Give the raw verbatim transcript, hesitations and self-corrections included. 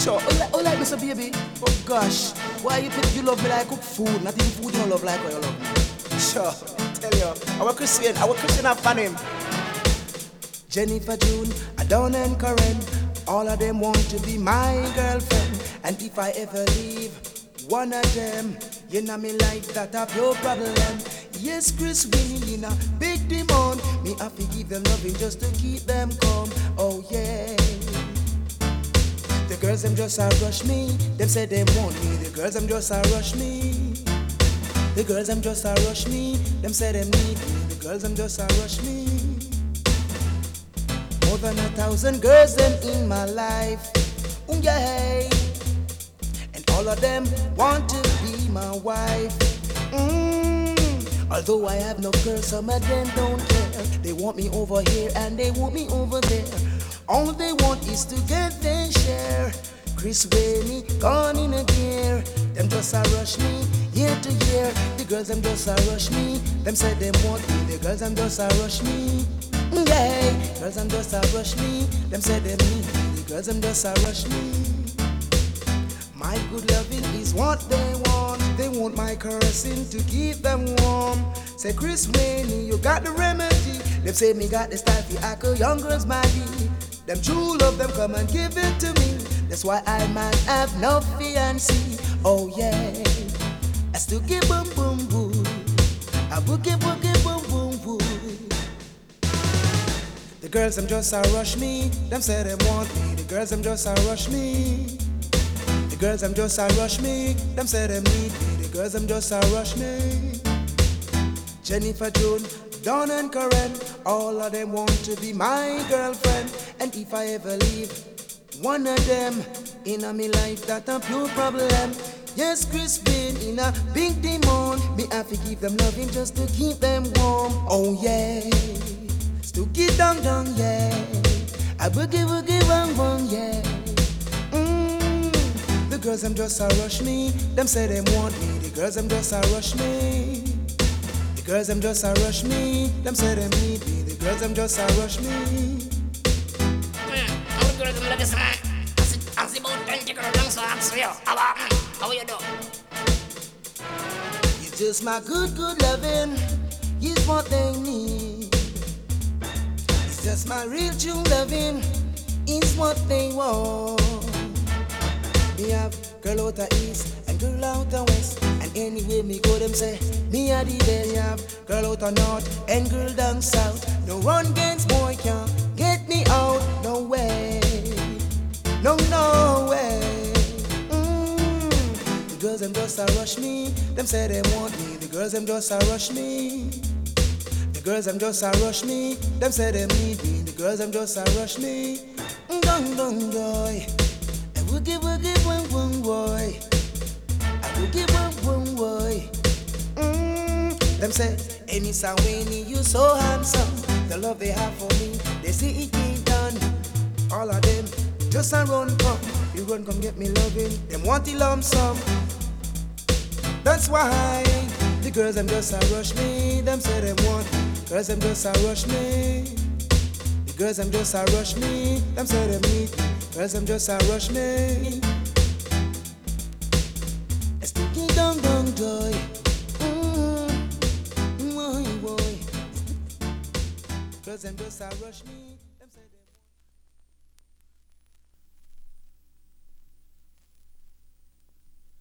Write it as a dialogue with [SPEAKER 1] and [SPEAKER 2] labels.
[SPEAKER 1] Sure, oh like, oh like Mister Baby. Oh gosh, why you think you love me like cook food? Not even food you don't love like how you love me. Sure, tell you, our Christian, our Christian have fun him. Jennifer June, Adon and Karen, all of them want to be my girlfriend. And if I ever leave one of them, you know me like that have your problem. Yes, Chris Winnie in a big demand. Me have to give them loving just to keep them calm. Oh yeah. The girls them just a rush me. Them say they want me. The girls them just a rush me. The girls them just a rush me. Them say them need me. The girls them just a rush me. More than a thousand girls them in my life. Oh yeah. And all of them want to be my wife. Mm. Although I have no girls, some of them don't care. They want me over here and they want me over there. All they want is to get their share. Chris Whaley gone in a gear. Them just a rush me year to year. The girls them just a rush me. Them say them want me. The girls them just a rush me. Yeah, girls them just a rush me. Them say them need me. The girls them just a rush me. My good loving is what they want. They want my caressing to keep them warm. Say Chris Whaley, you got the remedy. Them say me got the style for echo young girls body. Them true love them come and give it to me. That's why I might have no fiancé. Oh yeah, I still get boom boom boom. I boogie boogie boom boom boom. The girls them just a rush me. Them say them want me. The girls them just a rush me. The girls them just a rush me. Them say them need me. The girls them just a rush me. Jennifer June, Dawn and Karen, all of them want to be my girlfriend. And if I ever leave one of them in a me life, that a pure problem. Yes, Chris been in a big demand. Me have to give them loving just to keep them warm. Oh yeah, still get down down yeah. I boogie boogie bang bang yeah. Mm. The girls them just a rush me. Them say them want me. The girls them just a rush me. The girls them just a rush me. Them say them need me. The girls them just a rush me.
[SPEAKER 2] How girls them like this man? I see about twenty girls long so I'm swear. How how you do?
[SPEAKER 1] It's just my good good loving. Is what they need. It's just my real true loving. Is what they want. Me have girl out the east and girl out the west. And anyway me go them say me a the best. Me have girl out the north and girl down south. No run against boy can't get me out. No way. No, no way. Mm. The girls them just a rush me. Them say they want me. The girls them just a rush me. The girls them just a rush me. Them say they need me. The girls them just a rush me. Dung dung boy. I woogie woogie boom boom boy. I woogie boom boom boy. Mm. Them say, hey Miss Awani, you so handsome. The love they have for me, they say it ain't done. All of them just a run come. You run come get me loving. Them want the lump sum. That's why the girls them just a rush me. Them say them want. Girls them just a rush me. The girls them just a rush me. Them say them need. Girls them just a rush me. It's sticky down down joy. Mm, boy boy. Girls them just a rush me.